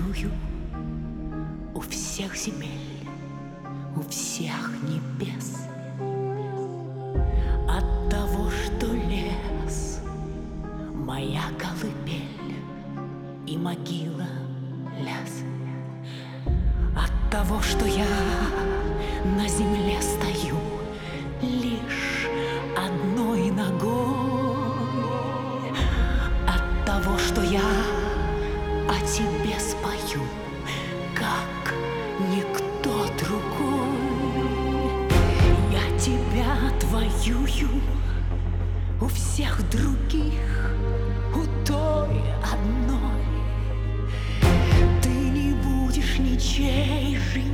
воюю у всех земель, у всех небес. От того, что лес — моя колыбель и могила лес. От того, что я на земле стою лишь одной ногой. От того, что я о тебе спою, как никто другой. Я тебя отвоюю у всех других, у той одной. Ты не будешь ничьей жить.